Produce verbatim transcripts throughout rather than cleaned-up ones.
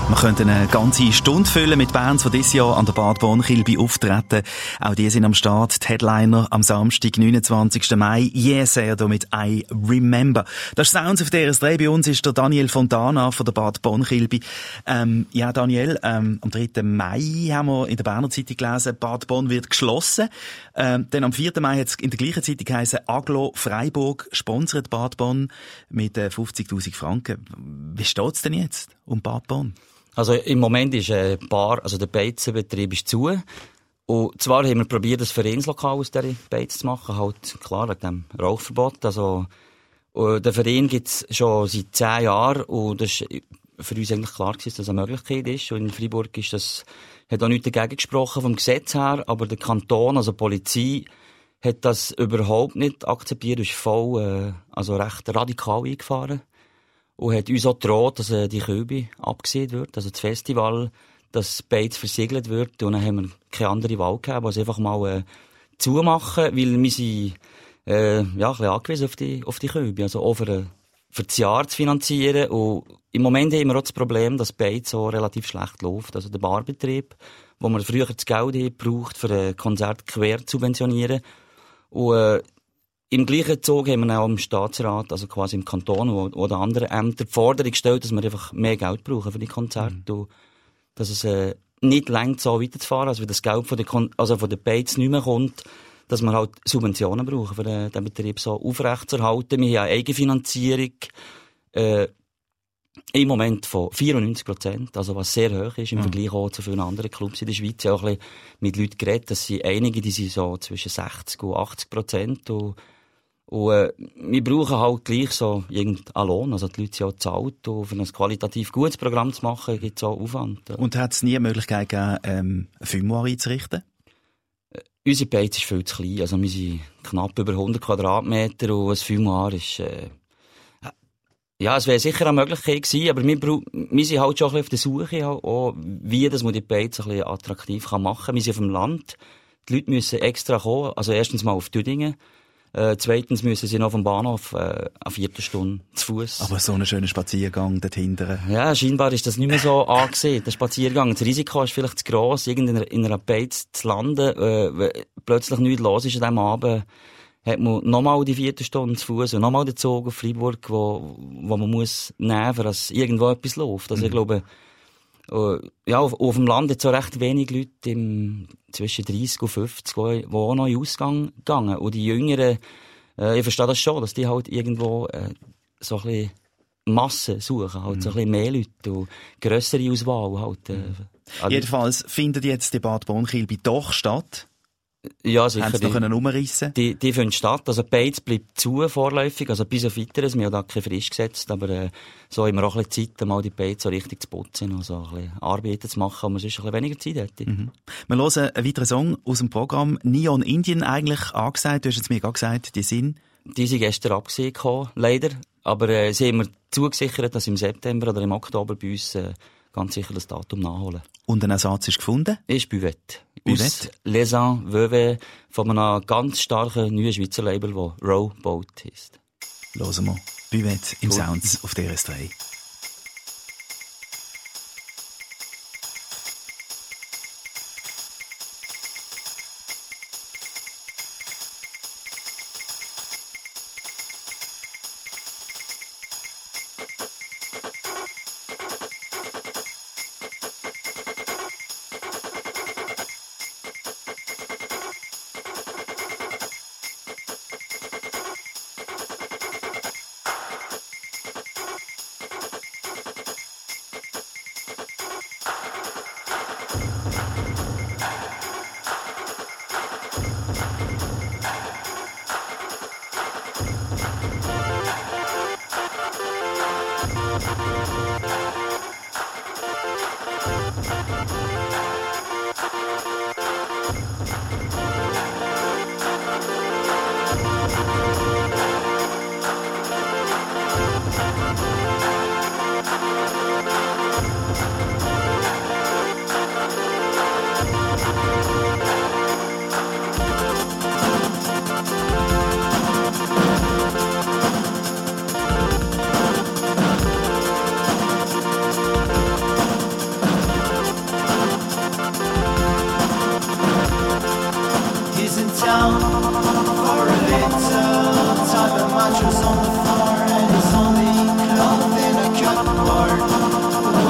Wir könnten eine ganze Stunde füllen mit Bands, die dieses Jahr an der Bad Bonn-Kilby auftreten. Auch die sind am Start. Die Headliner am Samstag, neunundzwanzigsten Mai. Yes, er da mit I Remember. Das ist Sounds auf D R S drei. Bei uns ist der Daniel Fontana von der Bad Bonn-Kilby. Ähm, ja, Daniel, ähm, am dritten Mai haben wir in der Berner Zeitung gelesen, Bad Bonn wird geschlossen. Ähm, dann am vierten Mai hat es in der gleichen Zeitung geheißen, Aglo Freiburg sponsert Bad Bonn mit äh, fünfzigtausend Franken. Wie steht's denn jetzt um Bad Bonn? Also im Moment ist ein Bar, also der Beizenbetrieb ist zu. Und zwar haben wir probiert, das Vereinslokal aus dieser Beiz zu machen, halt klar wegen dem Rauchverbot. Also den Verein gibt es schon seit zehn Jahren und das ist für uns eigentlich klar gewesen, dass das eine Möglichkeit ist. Und in Freiburg ist das, hat auch nichts dagegen gesprochen vom Gesetz her, aber der Kanton, also die Polizei, hat das überhaupt nicht akzeptiert, ist voll, äh, also recht radikal eingefahren. Und hat uns auch gedroht, dass äh, die Kilby abgesehen wird, also das Festival, dass Beiz versiegelt wird. Und dann haben wir keine andere Wahl gehabt, als einfach mal äh, zumachen, weil wir sind äh, ja, ein bisschen angewiesen auf die, auf die Kilby, also auch für, für das Jahr zu finanzieren. Und im Moment haben wir auch das Problem, dass Beiz so relativ schlecht läuft. Also der Barbetrieb, wo wir früher das Geld haben, braucht, für ein Konzert quer zu subventionieren. Und äh, im gleichen Zug haben wir auch im Staatsrat, also quasi im Kanton oder anderen Ämtern, die Forderung gestellt, dass wir einfach mehr Geld brauchen für die Konzerte. Mhm. Und dass es äh, nicht reicht, so weiterzufahren, also wenn das Geld von der, Kon- also von der Beiz nicht mehr kommt, dass wir halt Subventionen brauchen, für den, den Betrieb so aufrechtzuerhalten. Wir haben eine Eigenfinanzierung äh, im Moment von vierundneunzig Prozent, also was sehr hoch ist im mhm. Vergleich auch zu vielen anderen Clubs in der Schweiz. Ich habe auch ein bisschen mit Leuten geredet, dass sie einige, die sind so zwischen sechzig und achtzig Prozent. Und Und äh, wir brauchen halt gleich so irgendeinen Lohn, also die Leute sind auch bezahlt, und für ein qualitativ gutes Programm zu machen, gibt es auch Aufwand. Ja. Und hat es nie eine Möglichkeit gegeben, ähm, ein Fumoir einzurichten? Äh, unsere Beiz ist viel zu klein, also wir sind knapp über hundert Quadratmeter und ein Fumoir ist... Äh, ja, es wäre sicher eine Möglichkeit gewesen, aber wir, brau- wir sind halt schon ein bisschen auf der Suche, auch, wie das man die Beiz ein bisschen attraktiv machen kann. Wir sind auf dem Land, die Leute müssen extra kommen, also erstens mal auf Düdingen. Äh, zweitens müssen sie noch vom Bahnhof äh, eine Viertelstunde zu Fuß. Aber so einen schönen Spaziergang dort hinten. Ja, scheinbar ist das nicht mehr so angesehen, der Spaziergang. Das Risiko ist vielleicht zu gross, irgend in einer, in einer Beiz zu landen. Äh, plötzlich nichts los ist an diesem Abend, hat man nochmal die Viertelstunde zu Fuß und nochmal den Zug auf Freiburg, wo, wo man muss nehmen, dass irgendwo etwas läuft. Also mhm. ich glaube, äh, ja, auf, auf dem Land hat so recht wenig Leute im, zwischen dreissig und fünfzig, die, die auch noch in den Ausgang gegangen. Und die Jüngeren, äh, ich verstehe das schon, dass die halt irgendwo äh, so ein bisschen Massen suchen, halt mhm. so ein bisschen mehr Leute und grössere Auswahl halt. Äh, mhm. also Jedenfalls findet jetzt die Bad Bonn-Kilby doch statt. Ja, sicher. Haben sie noch können umreissen? Die, die finden statt. Also Beiz bleibt zu, vorläufig. Also bis auf Weiteres. Wir haben da keine Frist gesetzt. Aber äh, so haben wir auch ein bisschen Zeit, mal die Beiz so richtig zu putzen. Also ein bisschen Arbeiten zu machen, aber man sonst ein bisschen weniger Zeit hätte. Mhm. Wir hören einen weiteren Song aus dem Programm. Neon Indian eigentlich angesagt. Du hast jetzt mir gerade gesagt, die sind... Die sind gestern abgesehen gekommen, leider. Aber äh, sie haben mir zugesichert, dass im September oder im Oktober bei uns äh, ganz sicher das Datum nachholen. Und ein Ersatz ist gefunden? Ist Buvette. Aus Les Ans Veuve von einem ganz starken neuen Schweizer Label, das Rowboat heisst. Hören wir Buvette im Gut. Sounds auf D R S drei.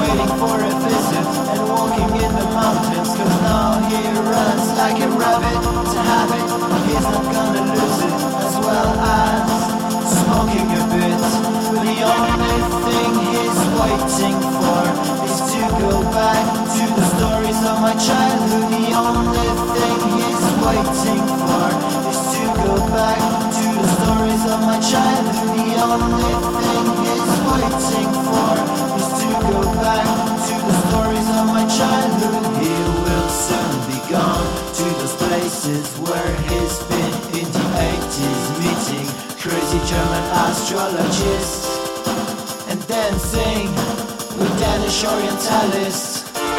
waiting for a visit and walking in the mountains, cause now he runs like a rabbit to have it. He's not gonna lose it, as well as smoking a bit. The only thing he's waiting for is to go back to the stories of my childhood. The only thing he's waiting for is to go back to the stories of my childhood. The only thing he's waiting for is to go back to the stories of my childhood. He will soon be gone to those places where he's been in the eighties, meeting crazy German astrologists and dancing with Danish Orientalists.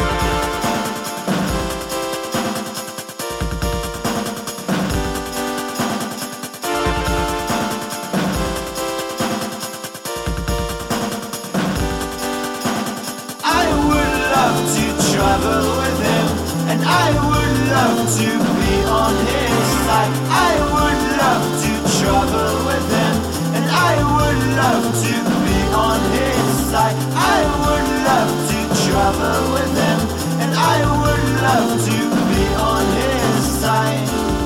I would love to travel with him, and I would love to be on his side. I would love to travel with him, and I would love to be on his side. I would love to travel with him, and I would love to be on his side.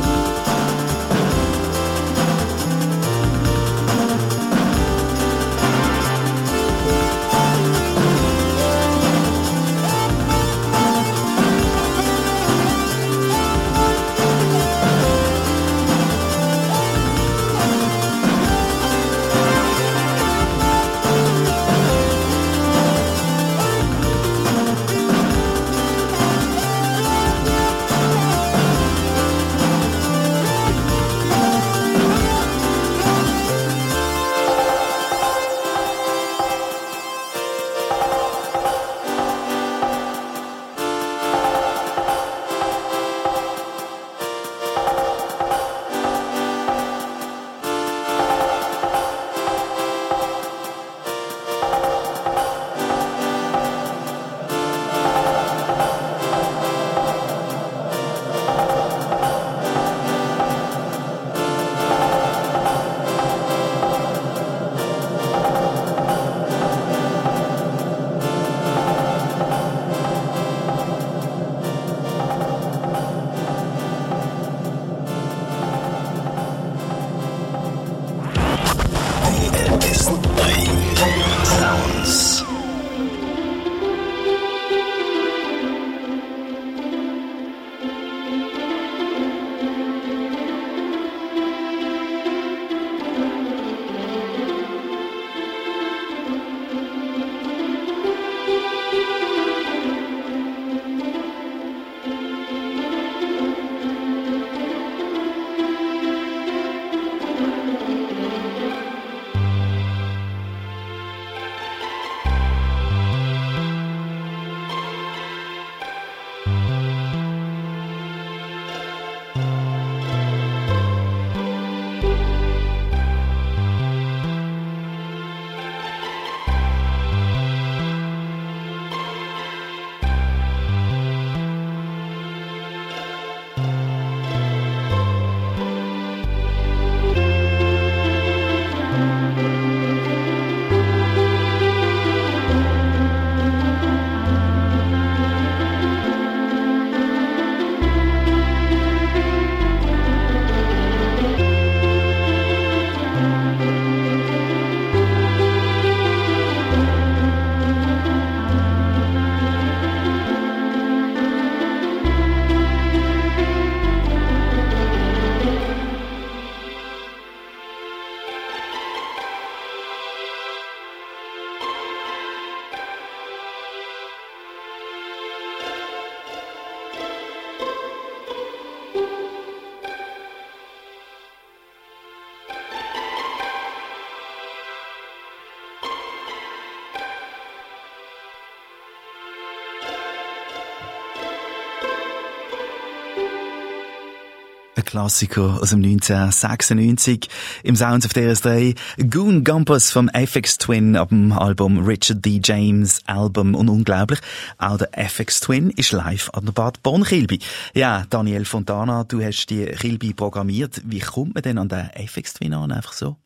Klassiker aus dem neunzehnhundertsechsundneunzig im Sounds of D R S drei. Goon Gumpers vom F X Twin ab dem Album Richard D. James Album. Und unglaublich, auch der F X Twin ist live an der Bad Bonn-Kilby. Ja, Daniel Fontana, du hast die Kilby programmiert. Wie kommt man denn an den F X Twin an, einfach so?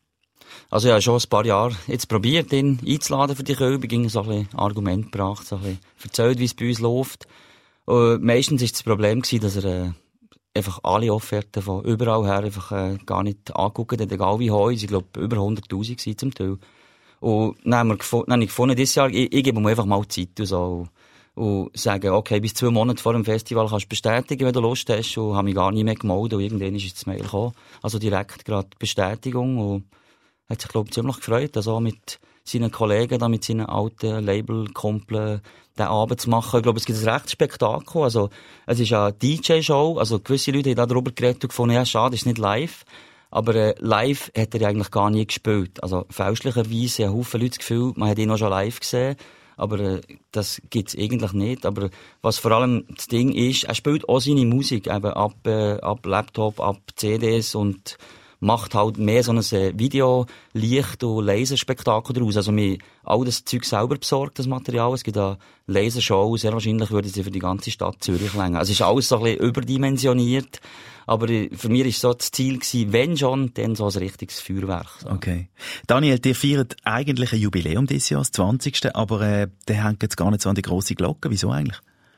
Also ja, schon ein paar Jahre jetzt probiert, ihn einzuladen für die Kölbe, ging so ein bisschen Argument gebracht, so ein bisschen erzählt, wie es bei uns läuft. Und meistens war das Problem gewesen, dass er äh, einfach alle Offerten von überall her einfach äh, gar nicht angeguckt hat, egal wie hoch. Ich glaube, über hunderttausend waren zum Teil. Und dann haben wir gefunden, dann habe ich gefunden, dieses Jahr, ich, ich gebe mir einfach mal Zeit und so. Und sagen, okay, bis zwei Monate vor dem Festival kannst du bestätigen, wenn du Lust hast. Und habe mich gar nicht mehr gemeldet. Und irgendwann ist das Mail gekommen. Also direkt gerade Bestätigung. Und hat sich, glaube ich, ziemlich gefreut, also mit seinen Kollegen, da mit seinen alten Label-Kumpeln den Abend zu machen. Ich glaube, es gibt ein rechtes Spektakel. Also, es ist eine D J-Show. Also, gewisse Leute haben darüber geredet und gefunden, ja, schade, ist nicht live. Aber äh, live hat er ja eigentlich gar nie gespielt. Also, fälschlicherweise haben viele Leute das Gefühl, man hat ihn auch schon live gesehen. Aber äh, das gibt's eigentlich nicht. Aber was vor allem das Ding ist, er spielt auch seine Musik, eben ab, äh, ab Laptop, ab C Ds und macht halt mehr so ein Video, Licht- und Laserspektakel daraus. Also wir all das Zeug selber besorgt, das Material. Es gibt eine Lasershow, sehr wahrscheinlich würde sie für die ganze Stadt Zürich länger. Also es ist alles so ein bisschen überdimensioniert. Aber für mich war so das Ziel gewesen, wenn schon, dann so ein richtiges Feuerwerk. So. Okay. Daniel, ihr feiert eigentlich ein Jubiläum dieses Jahr, das zwanzigste aber äh, der hängt jetzt gar nicht so an die grosse Glocke. Wieso eigentlich?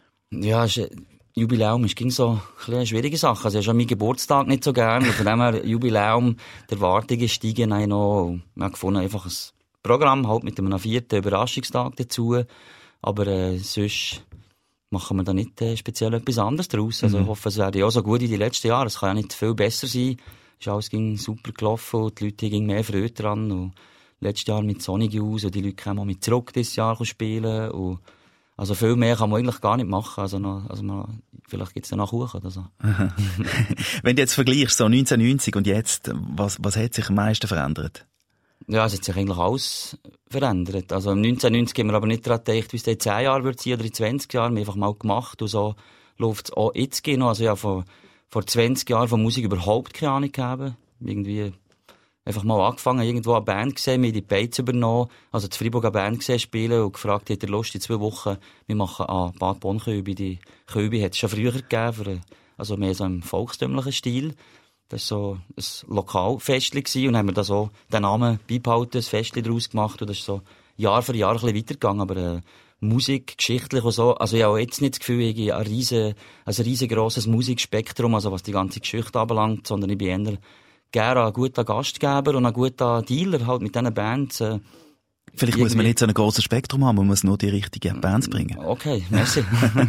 Ja, es ist, Jubiläum ist ging so ein eine schwierige Sache. Also ich habe schon meinen Geburtstag nicht so gern. Von dem her, Jubiläum, die Erwartungen steigen ein noch. Wir haben gefunden, einfach ein Programm halt mit einem vierten Überraschungstag dazu. Aber äh, sonst machen wir da nicht äh, speziell etwas anderes draus. Also mhm. ich hoffe, es werde ja auch so gut wie die letzten Jahre. Es kann ja nicht viel besser sein. Es ist alles ging super gelaufen und die Leute gingen mehr Freude dran. Und letztes Jahr mit Sonic Youth und die Leute können mal mit zurück dieses Jahr spielen. Und also viel mehr kann man eigentlich gar nicht machen. Also, noch, also man, vielleicht gibt's dann noch Kuchen oder so. Wenn du jetzt vergleichst, so neunzehnhundertneunzig und jetzt, was, was hat sich am meisten verändert? Ja, es hat sich eigentlich alles verändert. Also im neunzehnhundertneunzig haben wir aber nicht daran gedacht, wie es in zehn Jahren wird sein oder in zwanzig Jahren. Wir haben einfach mal gemacht und so läuft es auch jetzt noch. Also ja, vor, vor zwanzig Jahren von Musik überhaupt keine Ahnung gehabt. Irgendwie einfach mal angefangen, irgendwo eine Band gesehen, mir die Beiz übernommen, also die Freiburg eine Band gesehen, spielen und gefragt, hat er Lust in zwei Wochen, wir machen an Bad Bonn-Köbi. Die Köbi hat es schon früher gegeben, für, also mehr so im volkstümlichen Stil. Das war so ein Lokalfestli gewesen und haben wir da so den Namen beibehalten, ein Festli daraus gemacht und das ist so Jahr für Jahr ein bisschen weitergegangen, aber äh, Musik, geschichtlich und so, also ich habe jetzt nicht das Gefühl, ich habe ein riesen, ein riesengroßes Musikspektrum, also was die ganze Geschichte anbelangt, sondern ich bin eher gerne ein guter Gastgeber und ein guter Dealer halt mit diesen Bands. Äh, Vielleicht muss man nicht so ein grosses Spektrum haben, man muss nur die richtigen Bands bringen. Okay, merci.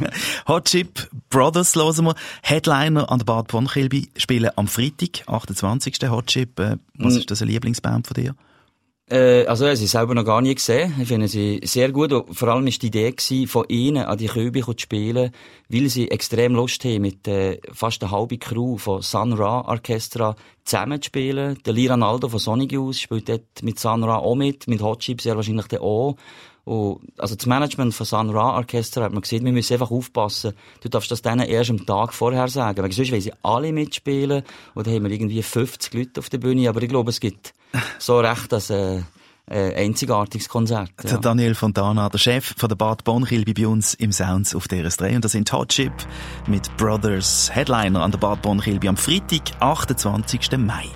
Hot Chip Brothers hören wir. Headliner an der Bad Bonn-Kilby spielen am Freitag, achtundzwanzigsten Hot Chip. Äh, was ist das eine Lieblingsband von dir? Äh, also, ich habe sie selber noch gar nie gesehen. Ich finde sie sehr gut. Und vor allem war die Idee gewesen, von ihnen an die Köbi zu spielen, weil sie extrem Lust haben, mit äh, fast einer halben Crew von Sun Ra Orchestra zusammen zu spielen. Der Liran Aldo von Sonic Youth spielt dort mit Sun Ra auch mit, mit Hot Chip sehr wahrscheinlich dann auch. Und, also das Management von Sun Ra Orchestra hat man gesehen, wir müssen einfach aufpassen. Du darfst das denen erst am Tag vorher sagen. Weil sonst wollen sie alle mitspielen. Und dann haben wir irgendwie fünfzig Leute auf der Bühne. Aber ich glaube, es gibt so recht das äh, äh, einzigartiges Konzert. Ja. Der Daniel Fontana, der Chef von der Bad Bonn-Kilby bei uns im Sounds auf D R S drei. Und das sind Hot Chip mit Brothers, Headliner an der Bad Bonn-Kilby am Freitag, achtundzwanzigsten Mai.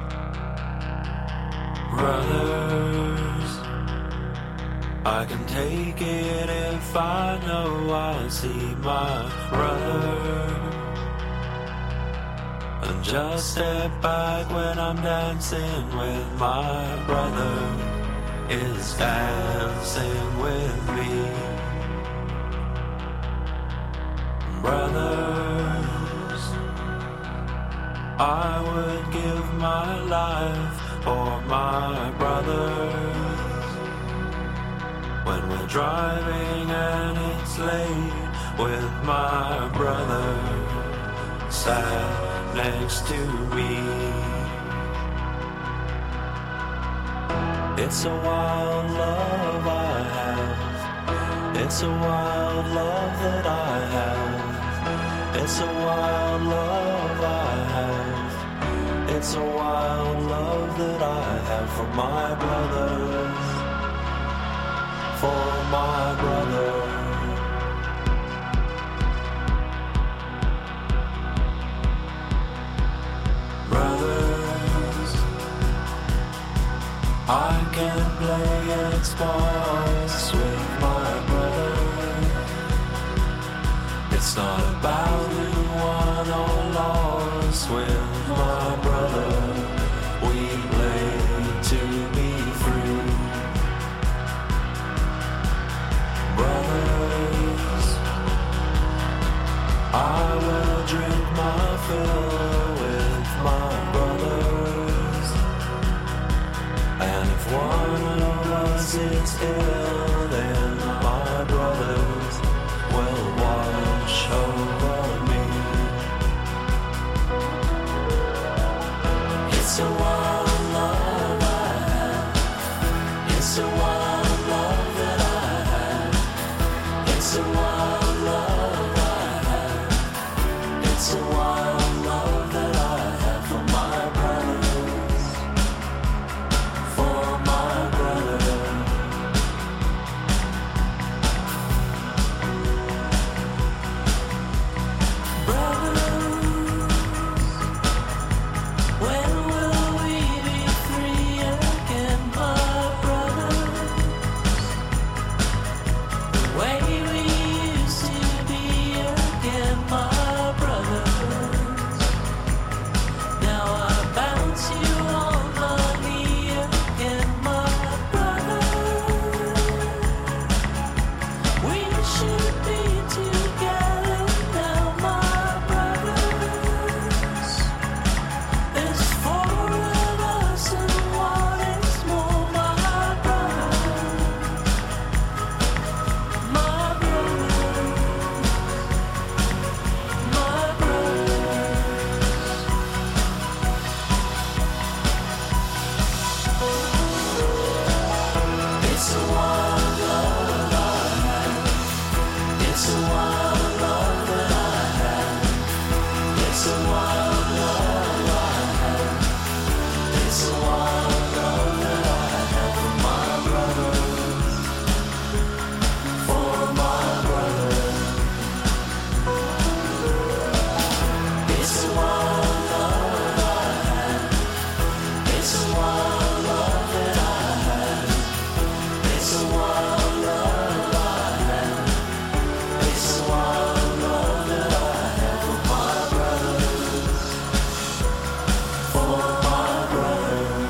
Brothers, I can take it if I know I'll see my brother. And just step back when I'm dancing with my brother is dancing with me. Brothers, I would give my life for my brothers. When we're driving and it's late with my brother sat next to me. It's a wild love I have. It's a wild love that I have. It's a wild love I have. It's a wild love that I have for my brothers. For my brother. Brothers, sparks with my brother. It's not about who won or lost with my brother. We play to be through. Brothers, I will drink my fill with my brothers. And if one of us is ill, then my brothers will watch over me. It's a wild love I have. It's a wild love that I have. It's a wild love I have. It's a wild love that I have for my brothers. For my brothers. Brothers, when will we be free again, my brothers? The way we used to be again, my brothers. Now I bounce you on my knee again, my brothers. We should be together now, my brothers. There's four of us and one is more, my brothers. My brothers. My brothers. It's a wild love I have. It's a wild love that I have. It's a wild love I have. It's a wild love that I have for my brothers. For my brothers. It's a wild love I have. It's a wild love that I have. It's a wild love I have. It's a wild love that I have for my brothers. For my brothers.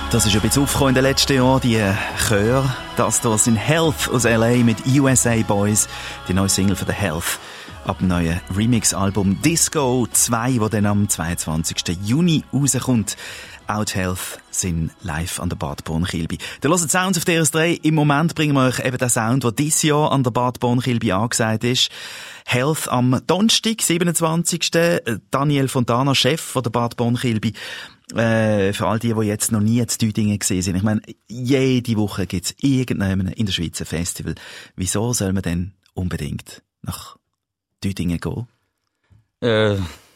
Das ist ein bisschen aufgekommen in den letzten Jahren, die Chöre. Das hier sind Health aus L A mit U S A Boys, die neue Single von The Health, ab dem neuen Remix-Album Disco zwei, das dann am zweiundzwanzigsten Juni rauskommt. Auch die Health sind live an der Bad Born-Kilby. Ihr hört Sounds auf D R S drei. Im Moment bringen wir euch eben den Sound, der dieses Jahr an der Bad Born-Kilby angesagt ist. Health am Donnerstag, siebenundzwanzigsten Daniel Fontana, Chef von der Bad Born-Kilby. Äh, für all die, die jetzt noch nie zu Düdingen gesehen sind. Ich meine, jede Woche gibt es irgendjemanden in der Schweiz ein Festival. Wieso soll man denn unbedingt nach Düdingen gehen? Äh,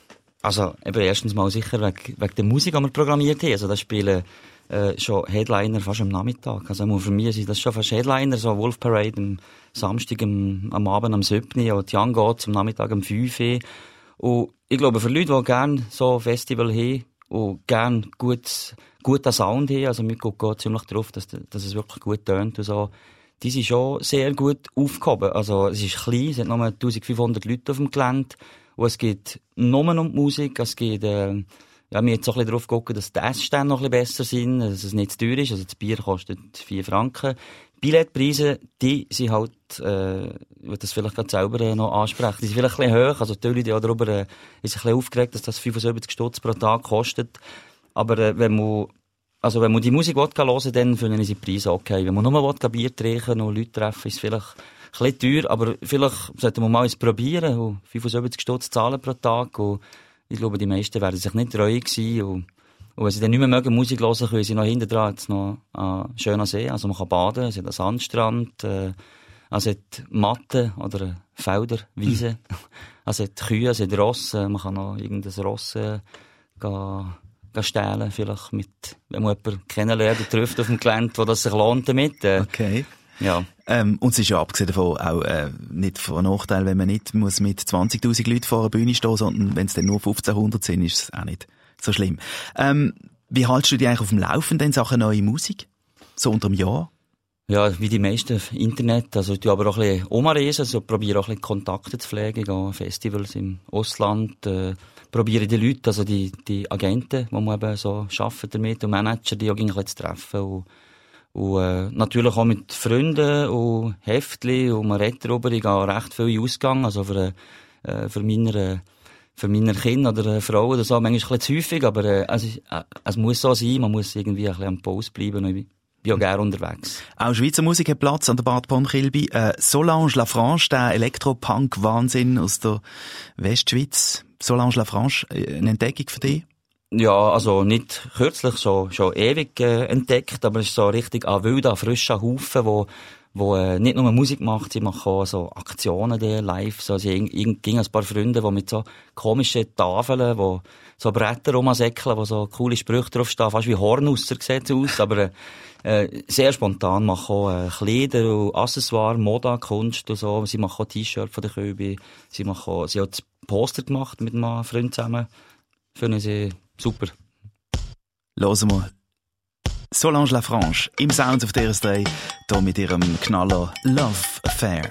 also, eben erstens mal sicher wegen, wegen der Musik, die wir programmiert haben. Also, da spielen äh, schon Headliner fast am Nachmittag. Also, für mich sind das schon fast Headliner, so Wolf Parade am Samstag am, am Abend am siebten und Django zum Nachmittag am fünften. Und ich glaube, für Leute, die gerne so ein Festival haben, und gerne gut, guten Sound haben, also wir gucken ziemlich darauf, dass, dass es wirklich gut tönt und so. Die sind schon sehr gut aufgehoben. Also es ist klein, es sind nur eintausendfünfhundert Leute auf dem Gelände und es geht nur um die Musik, es geht, äh, ja, wir haben jetzt auch ein bisschen darauf geguckt, dass die Essstände noch ein bisschen besser sind, dass es nicht zu teuer ist, also das Bier kostet vier Franken. Billetpreise, die sind halt, äh, ich würde das vielleicht gerade selber noch ansprechen, die sind vielleicht ein bisschen hoch, also die Leute, die auch darüber äh, ist ein bisschen aufgeregt, dass das fünfundsiebzig Stutz pro Tag kostet. Aber äh, wenn man, also wenn man die Musik hören will, dann finden sie die Preise okay. Wenn man nur Bier trinken und Leute treffen, ist es vielleicht ein bisschen teuer, aber vielleicht sollte man mal es probieren und fünfundsiebzig Stutz zahlen pro Tag und ich glaube, die meisten werden sich nicht treu sein und Und wenn sie dann nicht mehr mögen, Musik hören, können sie noch hinten dran jetzt noch einen schönen See. Also man kann baden, es hat einen Sandstrand, äh, es hat Matten oder Felder, Wiesen. Mhm. Es hat Kühe, es hat Rosse, man kann noch irgendein Ross äh, gehen, gehen stehlen, vielleicht mit, wenn man jemanden kennenlernt und trifft auf dem Gelände, wo das sich lohnt damit. Äh, okay. Ja. Ähm, und es ist ja abgesehen davon auch äh, nicht von Nachteil, wenn man nicht muss mit zwanzigtausend Leuten vor einer Bühne stehen, sondern wenn es dann nur fünfzehnhundert sind, ist es auch nicht so schlimm. Ähm, wie haltest du dich eigentlich auf dem Laufenden in Sachen neue Musik? So unter dem Jahr? Ja, wie die meisten auf Internet. Also, ich tue aber auch ein bisschen umreisen, also, probiere auch ein bisschen Kontakte zu pflegen, gehe an Festivals im Ausland, äh, probiere die Leute, also die, die Agenten, die man eben so arbeiten damit, und Manager, die auch ein bisschen zu treffen. Und, und äh, natürlich auch mit Freunden und Heftli, und man redet darüber. Ich gehe recht viel in Ausgang, also für, äh, für meine, für meine Kinder oder Frauen oder so, manchmal ein bisschen zu häufig, aber äh, also, äh, es muss so sein, man muss irgendwie ein bisschen am Pause bleiben. Und ich bin auch gerne unterwegs. Auch Schweizer Musik hat Platz an der Bad Born-Kilby. Äh, Solange Lafranche, der Elektropunk-Wahnsinn aus der Westschweiz. Solange Lafranche, eine Entdeckung für dich? Ja, also nicht kürzlich, so, schon ewig äh, entdeckt, aber es ist so richtig ein wilder, frischer Haufen, wo wo äh, nicht nur Musik macht, sie machen auch so Aktionen die live. So, sie ging ein paar Freunde, die mit so komischen Tafeln, wo so Bretter rumsäckeln, wo so coole Sprüche draufstehen, fast wie Hornusser sieht es aus, aber äh, sehr spontan machen auch äh, Kleider und Accessoires, Moda, Kunst und so. Sie machen auch T-Shirts von der Köbi, sie machen auch, sie haben das Poster gemacht mit einem Freund zusammen. Finden sie super. Hören wir Solange Lafranche im Sounds of D R S drei, hier mit ihrem Knaller Love Affair.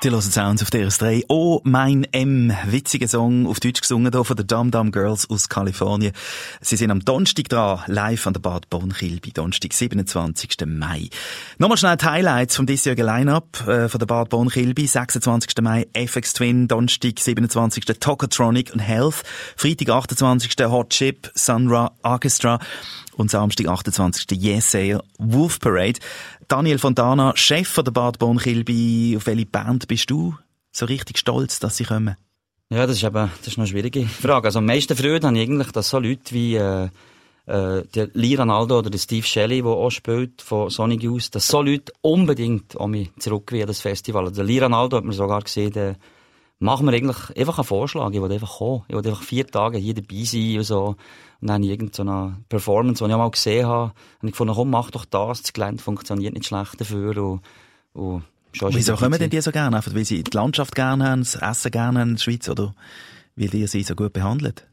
Die hören Sounds auf D R S drei. Oh, mein M. Witziger Song, auf Deutsch gesungen hier von den Dum Dum Girls aus Kalifornien. Sie sind am Donnerstag dran, live an der Bad Bornchilby, Donnerstag, siebenundzwanzigsten Mai. Nochmal schnell die Highlights vom diesjährigen Line-Up äh, von der Bad Bornchilby. sechsundzwanzigsten Mai F X Twin, Donnerstag, siebenundzwanzigsten Tokotronic und Health. Freitag, achtundzwanzigsten Hot Chip, Sunra Orchestra. Und Samstag, achtundzwanzigsten Yesayer, Wolf Parade. Daniel Fontana, Chef von der Bad Bornchilby. Auf welche Band bist du so richtig stolz, dass sie kommen? Ja, das ist eben, das ist eine schwierige Frage. Also am meisten Freude habe ich eigentlich, dass so Leute wie, äh, äh, der Lee Ranaldo oder der Steve Shelley, der auch spielt, von Sonic Youth, dass so Leute unbedingt an mich zurück wie an das Festival. Also der Lee Ranaldo hat mir sogar gesehen, der machen wir eigentlich einfach einen Vorschlag. Ich wollte einfach kommen. Ich wollte einfach vier Tage hier dabei sein und so. Und dann irgendeine Performance, die ich auch mal gesehen habe, habe ich gefunden, komm, mach doch das. Das Gelände funktioniert nicht schlecht dafür. Und, und wieso kommen denn die so gerne? Einfach weil sie die Landschaft gerne haben, das Essen gerne haben in der Schweiz, oder weil ihr sie so gut behandelt?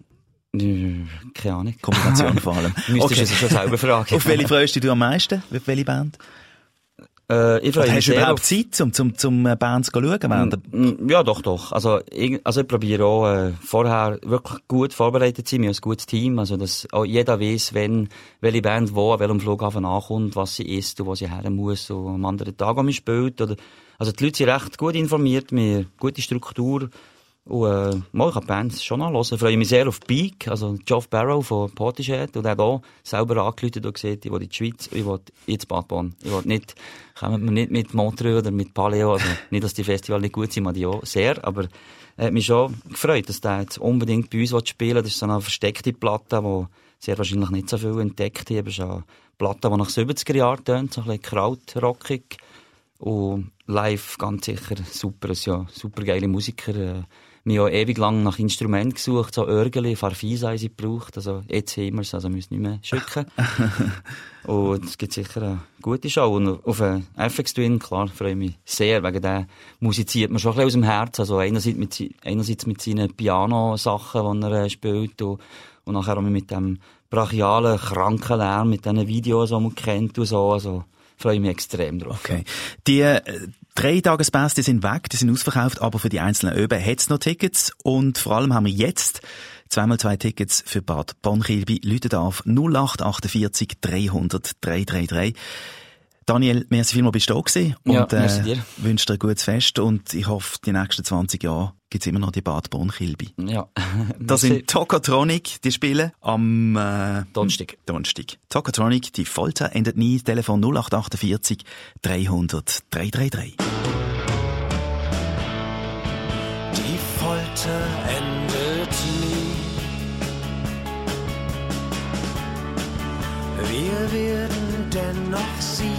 Keine Ahnung. Kombination vor allem. Müsstest du es schon selber fragen. Auf welche freust du dich am meisten? Auf welche Band? Äh, ich freue mich hast du sehr überhaupt auf... Zeit, zum, zum, zum Bands zu schauen? Mm, ja, doch, doch. Also, ich, also ich probiere auch, äh, vorher wirklich gut vorbereitet zu sein. Wir haben ein gutes Team. Also, dass auch jeder weiss, wenn, welche Band wo, an welchem Flughafen ankommt, was sie isst und wo sie her muss und am anderen Tag, wo man spielt. Oder, also, die Leute sind recht gut informiert, wir haben gute Struktur. Und, äh, mal, ich kann die Bands schon anhören. Ich freue mich sehr auf Beak, also Geoff Barrow von Portishead. Und er hat auch selber angerufen und gesagt, ich will in die Schweiz, ich will ins Bad Bonn. Ich will nicht, kommen wir nicht mit Montreux oder mit Paleo. Also, nicht, dass die Festivals nicht gut sind, aber die auch sehr. Aber, er hat mich schon gefreut, dass der jetzt unbedingt bei uns spielen will. Das ist so eine versteckte Platte, die sehr wahrscheinlich nicht so viel entdeckt haben. Es ist eine Platte, die nach siebziger Jahren tönt, so ein bisschen krautrockig. Und live ganz sicher super, ja, super geile Musiker. Wir haben auch ewig lang nach Instrumenten gesucht, so Örgeli, Farfisa haben sie gebraucht, also jetzt haben wir es, also müssen wir nicht mehr schicken. Und es gibt sicher eine gute Show. Und auf einen F X Twin, klar, freue ich mich sehr, wegen der musiziert man schon ein bisschen aus dem Herz, also einerseits mit, einerseits mit seinen Piano-Sachen, die er äh, spielt, und, und nachher auch mit dem brachialen, kranken Lärm, mit diesen Videos, die man kennt und so, also freue ich mich extrem drauf. Okay. Die äh, drei Tagespässe, die sind weg, die sind ausverkauft, aber für die einzelnen Öben hat es noch Tickets. Und vor allem haben wir jetzt zweimal zwei Tickets für Bad Bornchilby. Läutet auf null acht achtundvierzig dreihundert dreihundertdreiunddreißig. Daniel, merci vielmals, bist du da gewesen. Und ja, merci äh, dir. wünsche dir ein gutes Fest. Und ich hoffe, die nächsten zwanzig Jahre gibt's immer noch die Bad Bornchilby. Ja. Das sind Tokotronic, die spielen am äh, Donnerstag. Donnerstag. Tokotronic, die Folter endet nie. Telefon null acht achtundvierzig dreihundert dreihundertdreiunddreißig. Die Folter endet nie. Wir werden dennoch siegen.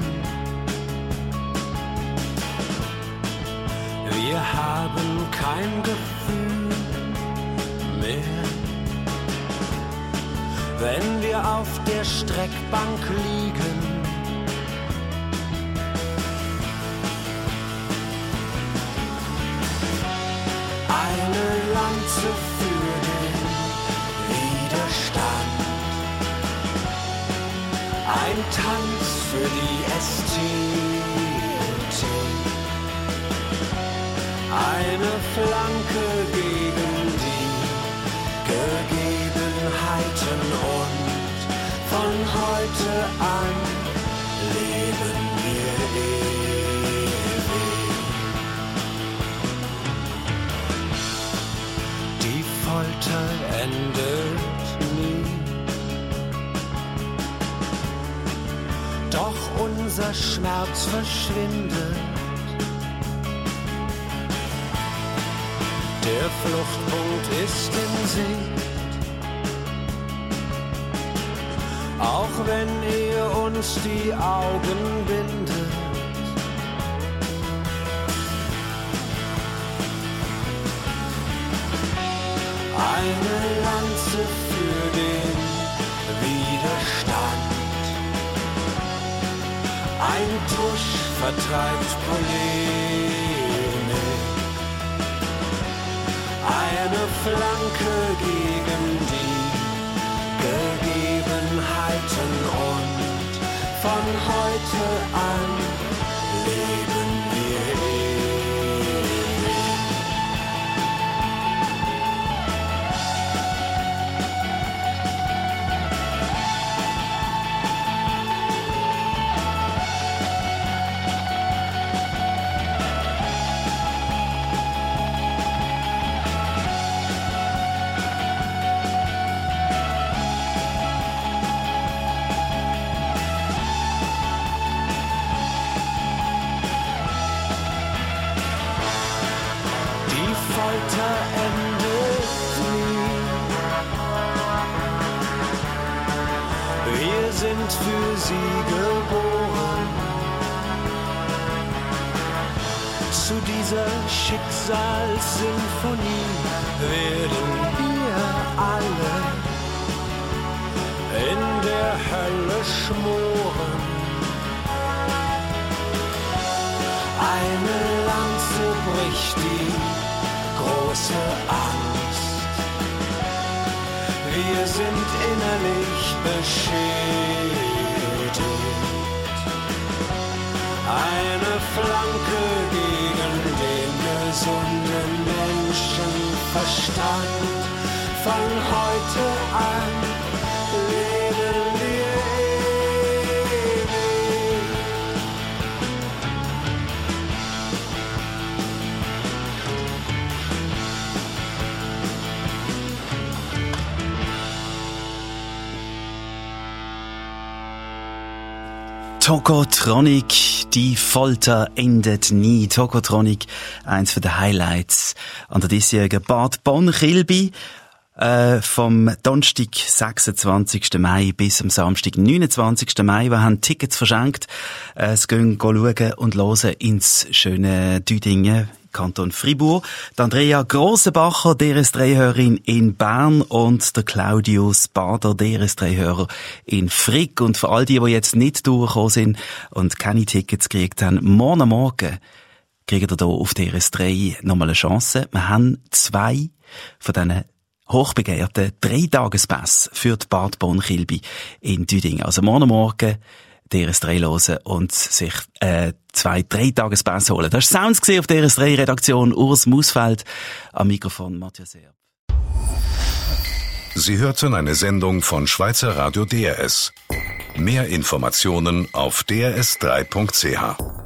Wir haben kein Gefühl mehr, wenn wir auf der Streckbank liegen. Eine Lanze für den Widerstand, ein Tanz für die Ästhetik, eine Flanke gegen die Gegebenheiten, und von heute an leben wir ewig. Die Folter endet nie, doch unser Schmerz verschwindet. Der Fluchtpunkt ist in Sicht, auch wenn er uns die Augen bindet. Eine Lanze für den Widerstand, ein Tusch vertreibt Polemik, eine Flanke gegen die Gegebenheiten, und von heute an leben wir ewig. sie geboren. Zu dieser Schicksalssymphonie werden wir alle in der Hölle schmoren. Eine Lanze bricht die große Angst. Wir sind innerlich beschädigt. Eine Flanke gegen den gesunden Menschenverstand. Von heute an leben wir ewig. Tokotronic, die Folter endet nie. Tokotronic, eins von den Highlights an der diesjährigen Bad Bonn-Kilby. Äh, vom Donnerstag, sechsundzwanzigsten Mai bis am Samstag, neunundzwanzigsten Mai. Wir haben Tickets verschenkt. Äh, es gehen schauen und hören ins schöne Düdingen, Kanton Fribourg. Die Andrea Grossenbacher, D R S drei-Hörerin in Bern, und der Claudius Bader, D R S drei-Hörer in Frick. Und für all die, die jetzt nicht durchgekommen sind und keine Tickets gekriegt haben, morgen am Morgen kriegt ihr hier auf D R S drei nochmal eine Chance. Wir haben zwei von diesen hochbegehrten Dreitagespass für die Bad Bonn-Kilby in Düdingen. Also morgen am Morgen D R S drei hören und sich äh, zwei Dreitagespässe holen. Das war Sounds auf D R S drei Redaktion Urs Mausfeld, am Mikrofon Matthias Erb. Sie hörten eine Sendung von Schweizer Radio D R S. Mehr Informationen auf d r s drei punkt c h.